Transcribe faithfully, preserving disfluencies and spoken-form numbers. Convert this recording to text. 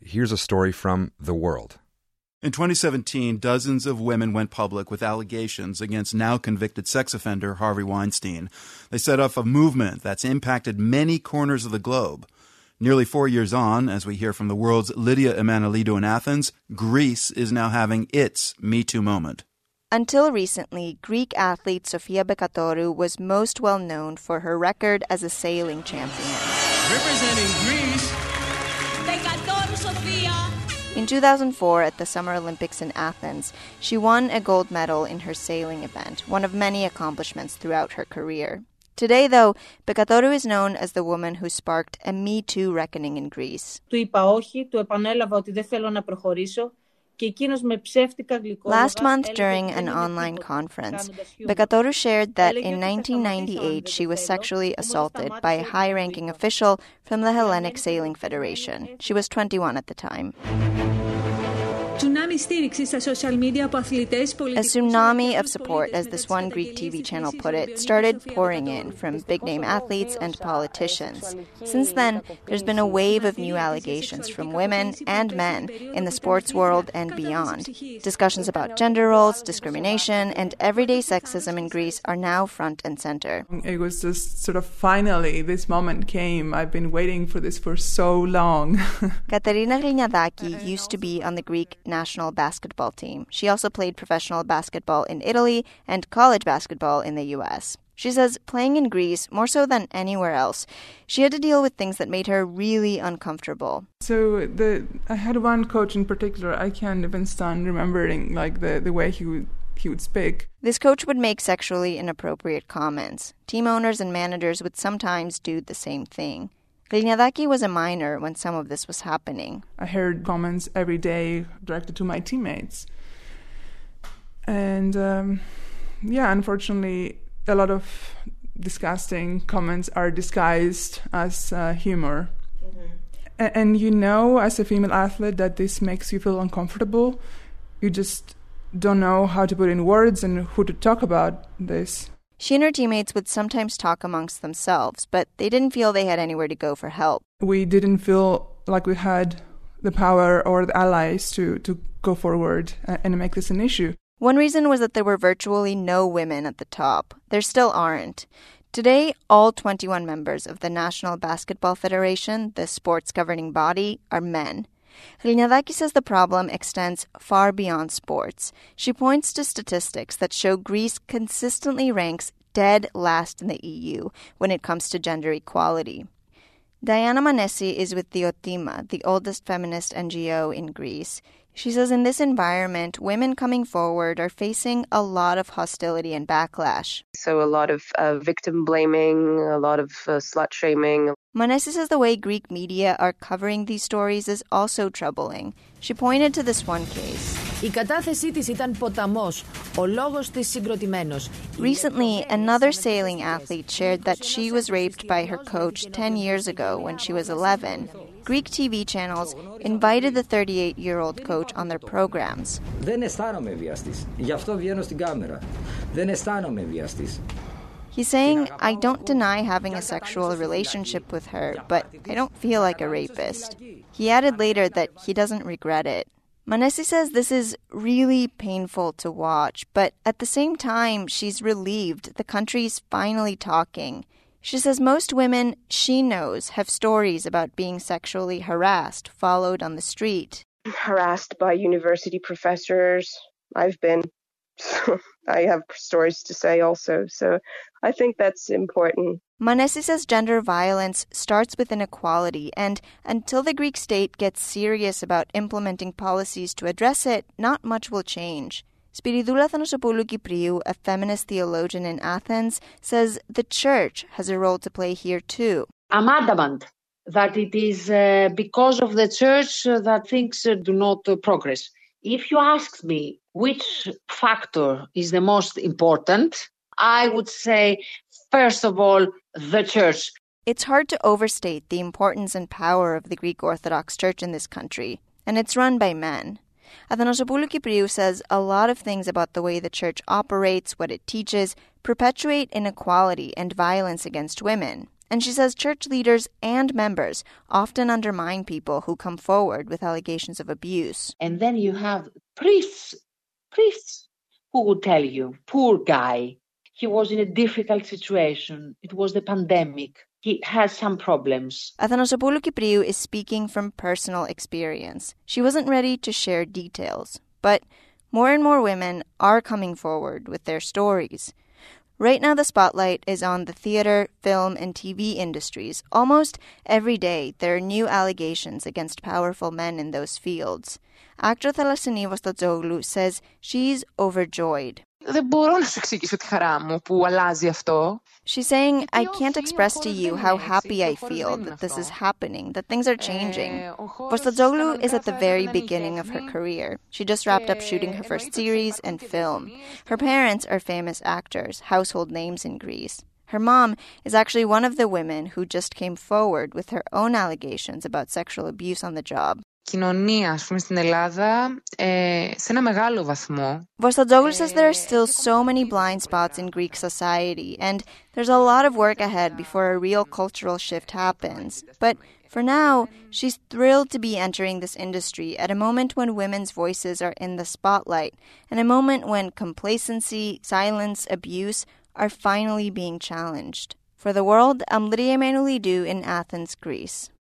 here's a story from The World. In twenty seventeen, dozens of women went public with allegations against now-convicted sex offender Harvey Weinstein. They set off a movement that's impacted many corners of the globe. Nearly four years on, as we hear from The World's Lydia Emanuelidou in Athens, Greece is now having its Me Too moment. Until recently, Greek athlete Sofia Bekatorou was most well known for her record as a sailing champion. Representing Greece, Bekatorou Sofia. In two thousand four, at the Summer Olympics in Athens, she won a gold medal in her sailing event, one of many accomplishments throughout her career. Today, though, Bekatorou is known as the woman who sparked a Me Too reckoning in Greece. Last month, during an online conference, Bekatorou shared that in nineteen ninety-eight she was sexually assaulted by a high-ranking official from the Hellenic Sailing Federation. She was twenty-one at the time. A tsunami of support, as this one Greek T V channel put it, started pouring in from big-name athletes and politicians. Since then, there's been a wave of new allegations from women and men in the sports world and beyond. Discussions about gender roles, discrimination, and everyday sexism in Greece are now front and center. It was just sort of finally this moment came. I've been waiting for this for so long. Katerina Gliniadaki used to be on the Greek national basketball team. She also played professional basketball in Italy and college basketball in the U S. She says playing in Greece, more so than anywhere else, she had to deal with things that made her really uncomfortable. So the I had one coach in particular, I can't even stand remembering like the, the way he would he would speak. This coach would make sexually inappropriate comments. Team owners and managers would sometimes do the same thing. Gliniadaki was a minor when some of this was happening. I heard comments every day directed to my teammates. And, um, yeah, unfortunately, a lot of disgusting comments are disguised as uh, humor. Mm-hmm. A- and you know, as a female athlete, that this makes you feel uncomfortable. You just don't know how to put in words and who to talk about this. She and her teammates would sometimes talk amongst themselves, but they didn't feel they had anywhere to go for help. We didn't feel like we had the power or the allies to, to go forward and make this an issue. One reason was that there were virtually no women at the top. There still aren't. Today, all twenty-one members of the National Basketball Federation, the sport's governing body, are men. Gliniadaki says the problem extends far beyond sports. She points to statistics that show Greece consistently ranks dead last in the E U when it comes to gender equality. Diana Manesi is with Diotima, the oldest feminist N G O in Greece. She says in this environment, women coming forward are facing a lot of hostility and backlash. So a lot of uh, victim blaming, a lot of uh, slut shaming. Manesi says the way Greek media are covering these stories is also troubling. She pointed to this one case. Recently, another sailing athlete shared that she was raped by her coach ten years ago when she was eleven. Greek T V channels invited the thirty-eight-year-old coach on their programs. He's saying, I don't deny having a sexual relationship with her, but I don't feel like a rapist. He added later that he doesn't regret it. Manesi says this is really painful to watch, but at the same time, she's relieved the country's finally talking. She says most women she knows have stories about being sexually harassed, followed on the street. Harassed by university professors. I've been. I have stories to say also, so I think that's important. Manesi says gender violence starts with inequality, and until the Greek state gets serious about implementing policies to address it, not much will change. Spiridoula Thanosopoulou Kypriou, a feminist theologian in Athens, says the church has a role to play here too. I'm adamant that it is uh, because of the church uh, that things uh, do not uh, progress. If you ask me which factor is the most important, I would say, first of all, the church. It's hard to overstate the importance and power of the Greek Orthodox Church in this country, and it's run by men. Athanosopoulou Kypriou says a lot of things about the way the church operates, what it teaches, perpetuate inequality and violence against women. And she says church leaders and members often undermine people who come forward with allegations of abuse. And then you have priests, priests who would tell you, poor guy, he was in a difficult situation. It was the pandemic. He has some problems. Athanasopoulou Kypriou is speaking from personal experience. She wasn't ready to share details, but more and more women are coming forward with their stories. Right now, the spotlight is on the theater, film, and T V industries. Almost every day, there are new allegations against powerful men in those fields. Actor Thalassinii Vostozoglou says she's overjoyed. Δεν μπορώ να σου εξηγήσω τη χαρά μου που αλλάζει αυτό. She's saying, I can't express to you how happy I feel that this is happening, that things are changing. Vostozoglou is at the very beginning of her career. She just wrapped up shooting her first series and film. Her parents are famous actors, household names in Greece. Her mom is actually one of the women who just came forward with her own allegations about sexual abuse on the job. Κοινωνία, ας πούμε, στην Ελλάδα, ε, σε ένα μεγάλο βαθμό. Vostozoglou says there are still so many blind spots in Greek society, and there's a lot of work ahead before a real cultural shift happens. But for now, she's thrilled to be entering this industry at a moment when women's voices are in the spotlight, and a moment when complacency, silence, abuse are finally being challenged. For The World, I'm Lydia Emanuelidou in Athens, Greece.